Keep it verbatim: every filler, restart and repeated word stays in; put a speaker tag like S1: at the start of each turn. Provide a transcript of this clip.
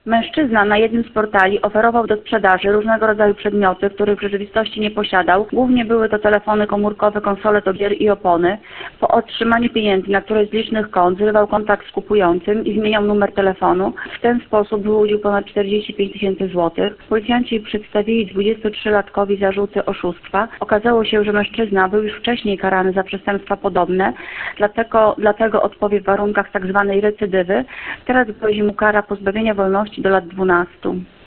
S1: Mężczyzna na jednym z portali oferował do sprzedaży różnego rodzaju przedmioty, których w rzeczywistości nie posiadał. Głównie były to telefony komórkowe, konsole do gier i opony. Po otrzymaniu pieniędzy na któreś z licznych kont zrywał kontakt z kupującym i zmieniał numer telefonu. W ten sposób wyłudził ponad czterdzieści pięć tysięcy złotych. Policjanci przedstawili dwudziestotrzylatkowi zarzuty oszustwa. Okazało się, że mężczyzna był już wcześniej karany za przestępstwa podobne, dlatego, dlatego odpowie w warunkach tzw. recydywy. Teraz grozi mu kara pozbawienia wolności do lat dwunastu.